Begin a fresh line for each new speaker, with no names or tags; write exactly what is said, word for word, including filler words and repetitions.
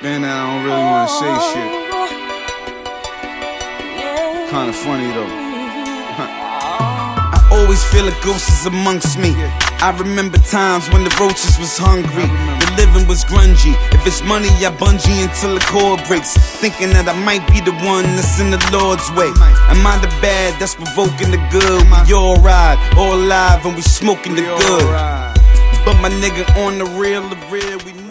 Man, I don't really wanna say shit. Kinda funny though. I always feel a ghost is amongst me. I remember times when the roaches was hungry, the living was grungy. If it's money, I bungee until the cord breaks, thinking that I might be the one that's in the Lord's way. Am I the bad that's provoking the good? We all ride, all alive, and we smoking the good. But my nigga, on the real, the real, we